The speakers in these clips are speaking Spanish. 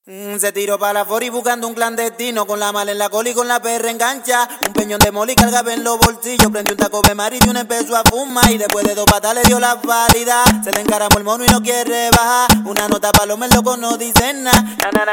Se tiró para la fori buscando un clandestino, con la mala en la cola y con la perra engancha. Un peñón de moli cargaba en los bolsillos, prendió un taco de mar y de un empezó a fumar. Y después de 2 patas le dio la válida, se le encaramó el mono y no quiere bajar. Una nota pa' los locos no dicen nada.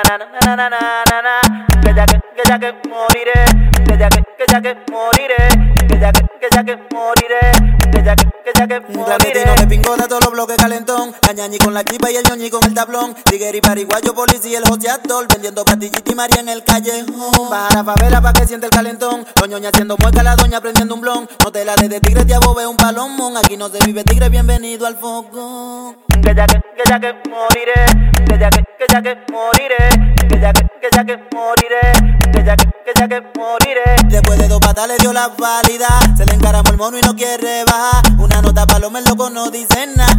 Que ya que moriré, que ya que moriré, que ya que moriré, que ya que moriré. Un clandestino de pingota, todos los bloques calentón. La ñañi con la chipa y el ñoñi con el tablón. Tigre y pariguayo, policía y el joseador, vendiendo pastillita y María en el callejón. Baja la favela pa' que siente el calentón. Los ñoñas haciendo mueca, la doña prendiendo un blon. No te la des de tigre, te above un palomón. Aquí no se vive tigre, bienvenido al foco. Que ya que moriré, que ya que moriré, que ya que moriré, que ya que moriré. Después de 2 patas le dio la válida, se le encaramó el mono y no quiere bajar. Una nota pa' los locos no dicen nada.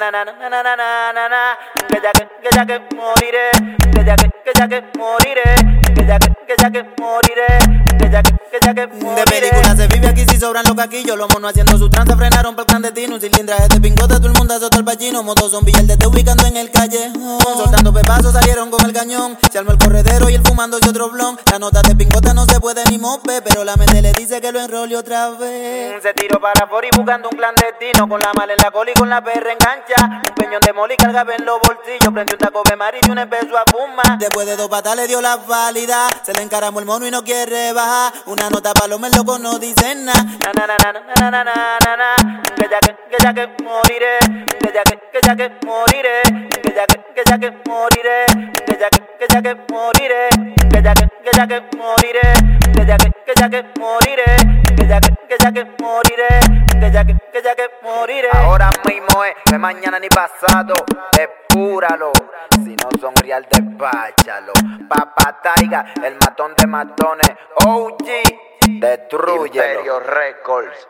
Que ya que moriré, que ya que moriré, que ya que moriré, que ya que moriré. De película se vive aquí si sobran los caquillos. Los monos haciendo su tranza frenaron para el clandestino. Un cilindraje de pingote, todo el mundo azota el pachino. Motos son billes de ubicando en el callejón. Soltando pepazos salieron con el cañón. Se armó el corredero y el fumándose otro blon. La nota de pingota no se puede ni mope, pero la mente le dice que lo enrole otra vez. Se tiró para fori buscando un clandestino, con la mala en la cola y con la perra engancha. Un peñón de moli cargaba en los bolsillos, prendió un taco de mar y de un empezó a fumar. Después de 2 patas le dio la válida, se le encaramó el mono y no quiere bajar. Una nota pa' los locos no dicen nada. Que ya que moriré, que ya que moriré, que ya que moriré, que ya que moriré, que ya que moriré, que ya que moriré, que ya que moriré, que ya que moriré. Ahora mismo es, no es mañana ni pasado, despúralo. Si no son real, despáchalo. Papá Taiga, el matón de matones, OG, destrúyelo. Imperio Records.